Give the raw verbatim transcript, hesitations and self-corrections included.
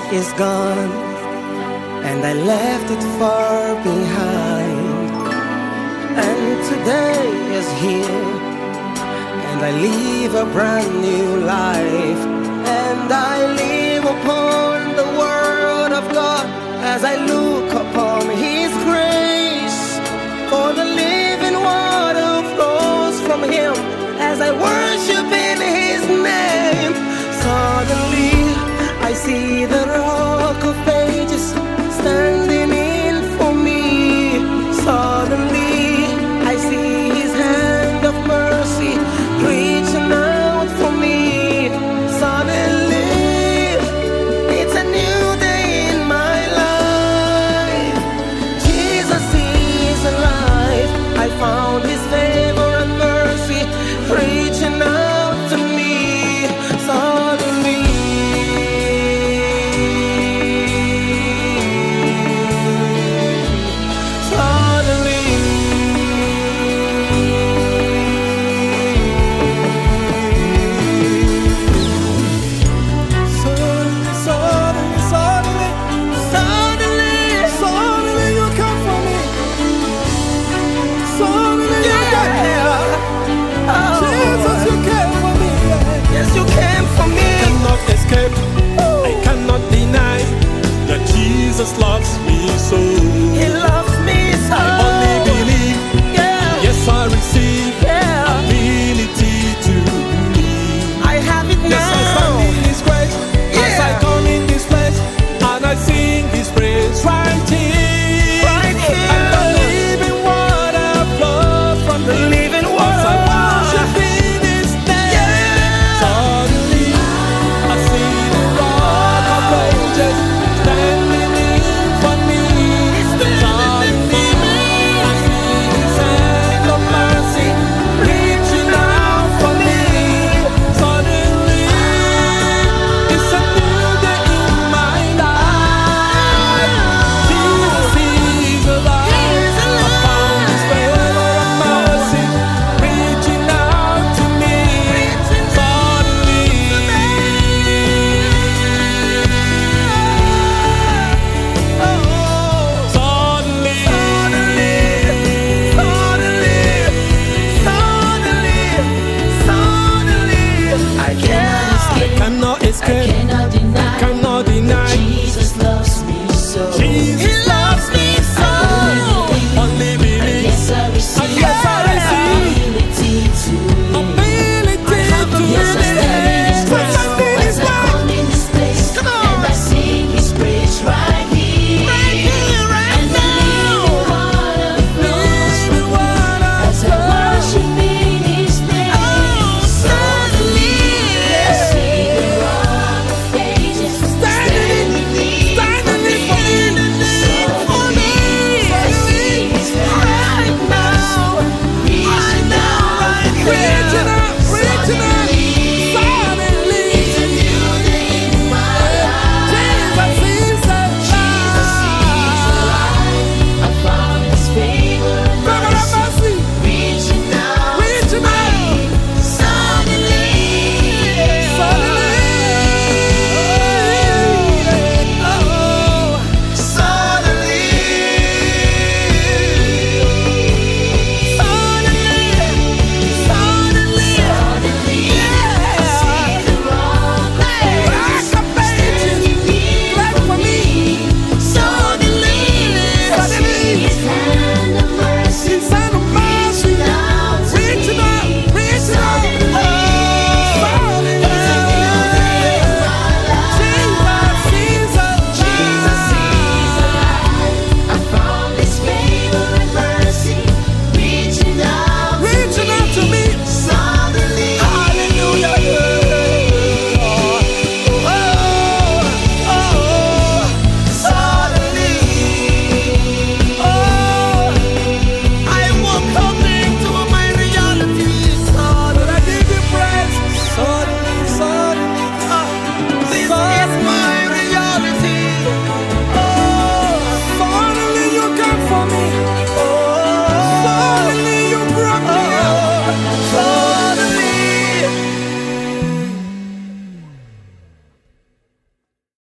is gone, and I left it far behind. And today is here, and I live a brand new life. And I live upon the word of God as I look upon His grace. For the living water flows from Him as I worship in His name. Suddenly I see the Rock of Ages standing in for me. Suddenly I see His hand of mercy reaching out for me. Suddenly it's a new day in my life. Jesus is alive. I found His favor and mercy reaching out to me. Suddenly Jesus loves me so. He loves me so. I only believe. Yeah. Yes, I receive. Yeah. Ability to believe. I have it now. Yes, I stand in His grace. Yeah. As I come in this place, and I sing His praise right here. Right here. And the living water flows from the Him. living water. As I worship in His name. Yeah. Suddenly I see the Rock of Ages standing. I cannot escape.